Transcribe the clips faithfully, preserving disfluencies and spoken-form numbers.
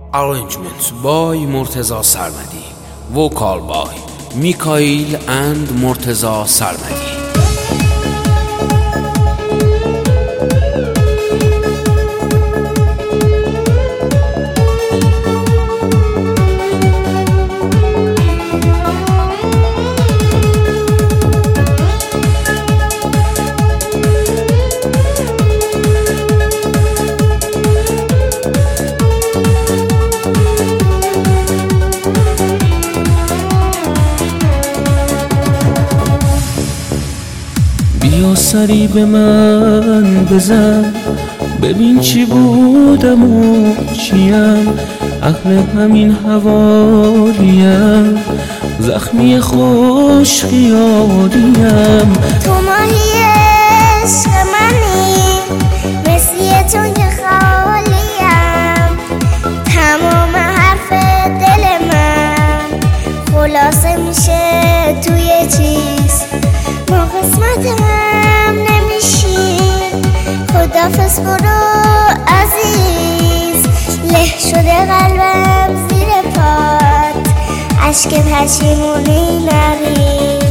Arrangement by Murtaza Sarmadi. Vocal by Mikhail and Murtaza Sarmadi. بیا سری به من بزن، ببین چی بودم و چیم، اهل همین حوالیم، زخمی خوش خیالیم. تو ماهی عشق منی، مثل تو که خالیم، تمام حرف دل من خلاصه میشه توی چیز. ما قسمت هم نمیشیم، خدافظ برو عزیز. له شده قلبم زیر پات، عشق پشیمونی نریز.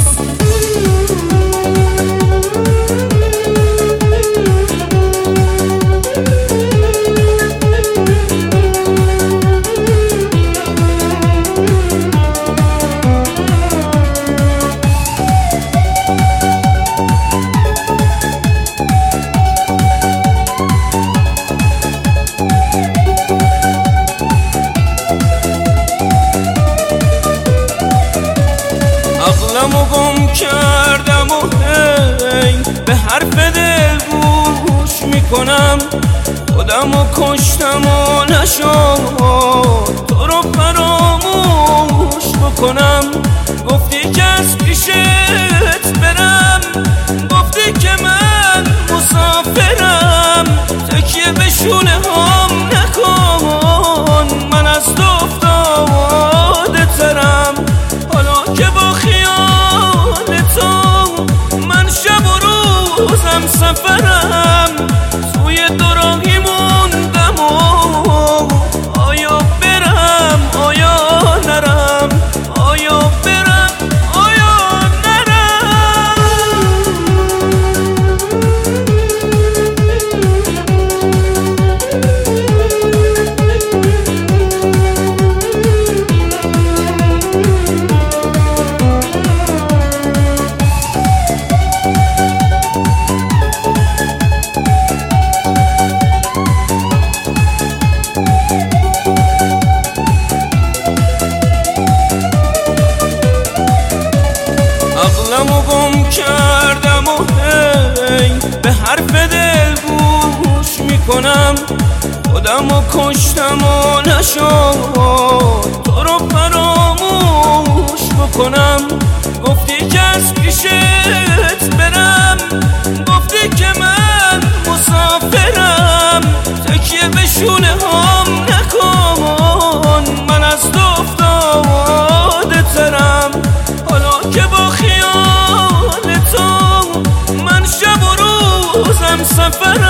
عقلمو گم کردم و هی به حرف دل گوش میکنم، خودمو کشتم و نشد تو رو فراموش بکنم. گفتی که از پیشت برم، گفتی که من مسافرم، تکیه به شونه هم نکن، من از تو افتاده ترم. حالا که با خیال تو من شب و روزم سفرم، توی دو راهی موندم و آیا برم آیا نرم، آیا برم آیا نرم. عقلمو گم کردم و هی به حرف دل گوش میکنم، خودمو کشتم و نشد تو رو فراموش بکنم. گفتی که از پیشت برم، گفتی که من مسافرم، تکیه به شونه هم نکن، من از تو افتاده ترم. حالا که با خیال تو من شب و روزم سفرم،